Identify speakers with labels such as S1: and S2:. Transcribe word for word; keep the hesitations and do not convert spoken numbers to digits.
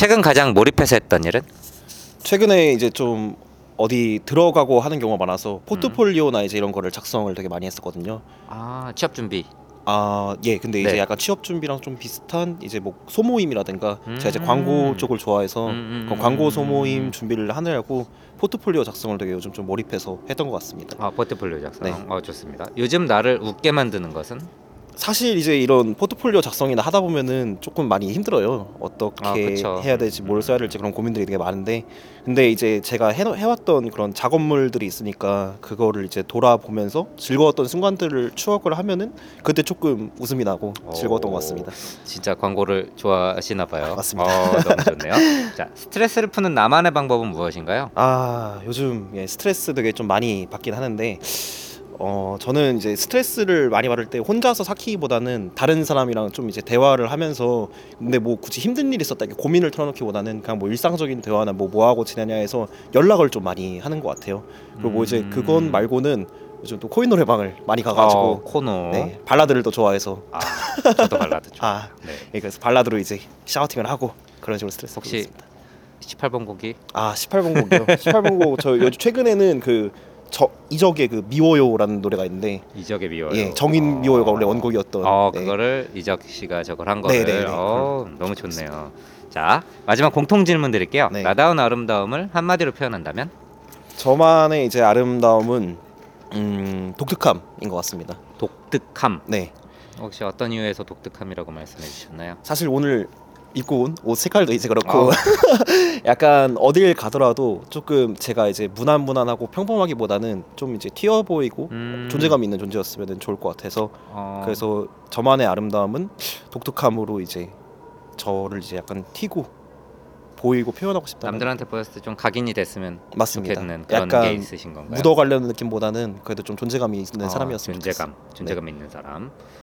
S1: 최근 가장 몰입해서 했던 일은?
S2: 최근에 이제 좀 어디 들어가고 하는 경우가 많아서 포트폴리오나 이제 이런 거를 작성을 되게 많이 했었거든요.
S1: 아, 취업 준비.
S2: 아, 예. 근데 이제
S1: 네.
S2: 약간 취업 준비랑 좀 비슷한 이제 뭐 소모임이라든가
S1: 음.
S2: 제가 이제 광고 쪽을 좋아해서
S1: 음, 음,
S2: 그런
S1: 음,
S2: 광고
S1: 음,
S2: 소모임
S1: 음.
S2: 준비를 하느라고 포트폴리오 작성을 되게 요즘 좀 몰입해서 했던 것 같습니다.
S1: 아, 포트폴리오 작성.
S2: 네.
S1: 어, 좋습니다. 요즘 나를 웃게 만드는 것은?
S2: 사실 이제 이런 포트폴리오 작성이나 하다 보면은 조금 많이 힘들어요. 어떻게
S1: 아, 그쵸.
S2: 해야 될지
S1: 음,
S2: 뭘
S1: 음.
S2: 써야 될지 그런 고민들이 되게 많은데, 근데 이제 제가 해, 해왔던 그런 작업물들이 있으니까 그거를 이제 돌아보면서 즐거웠던 순간들을 추억을 하면은 그때 조금 웃음이 나고 즐거웠던 것
S1: 오,
S2: 같습니다.
S1: 진짜 광고를 좋아하시나 봐요.
S2: 맞습니다.
S1: 어, 너무 좋네요. 자, 스트레스를 푸는 나만의 방법은 무엇인가요?
S2: 아, 요즘 예, 스트레스 되게 좀 많이 받긴 하는데, 어 저는 이제 스트레스를 많이 받을 때 혼자서 삭히기보다는 다른 사람이랑 좀 이제 대화를 하면서, 근데 뭐 굳이 힘든 일이 있었다 이렇게 고민을 털어놓기보다는 그냥 뭐 일상적인 대화나 뭐 뭐 하고 지내냐 해서 연락을 좀 많이 하는 것 같아요. 그리고 뭐 이제 그건
S1: 음.
S2: 말고는 요즘 또 코인 노래방을 많이
S1: 어,
S2: 가가지고
S1: 코너.
S2: 네, 발라드를 또 좋아해서
S1: 아, 저도 발라드 좋아.
S2: 아
S1: 네.
S2: 예, 그래서 발라드로 이제 샤우팅을 하고 그런 식으로 스트레스
S1: 혹시
S2: 풀고 있습니다.
S1: 십팔 번 곡이?
S2: 아, 십팔 번 곡이요. 십팔 번 곡 저 요즘 최근에는 그 저 이적의 그 미워요라는 노래가 있는데,
S1: 이적의 미워요.
S2: 예, 정인 미워요가 원래 원곡이었던.
S1: 어,
S2: 네.
S1: 그거를 이적 씨가 저걸 한
S2: 네,
S1: 거를.
S2: 네, 네.
S1: 어,
S2: 그걸
S1: 너무
S2: 듣고
S1: 좋네요. 자, 마지막 공통 질문 드릴게요.
S2: 네.
S1: 나다운 아름다움을 한마디로 표현한다면?
S2: 저만의 이제 아름다움은 음, 독특함인 것 같습니다.
S1: 독특함.
S2: 네.
S1: 혹시 어떤 이유에서 독특함이라고 말씀해 주셨나요?
S2: 사실 오늘 입고 온 옷 색깔도 이제 그렇고
S1: 어.
S2: 약간 어딜 가더라도 조금 제가 이제 무난무난하고 평범하기보다는 좀 이제 튀어 보이고
S1: 음.
S2: 존재감 있는 존재였으면 좋을 것 같아서,
S1: 어,
S2: 그래서 저만의 아름다움은 독특함으로 이제 저를 이제 약간 튀고 보이고 표현하고 싶다는.
S1: 남들한테 보였을 때 좀 각인이 됐으면
S2: 맞습니다.
S1: 좋겠는 그런 게
S2: 약간
S1: 있으신 건가요?
S2: 묻어가려는 느낌보다는 그래도 좀 존재감이 있는
S1: 어,
S2: 사람이었으면
S1: 존재감,
S2: 좋겠어요.
S1: 존재감 있는 사람.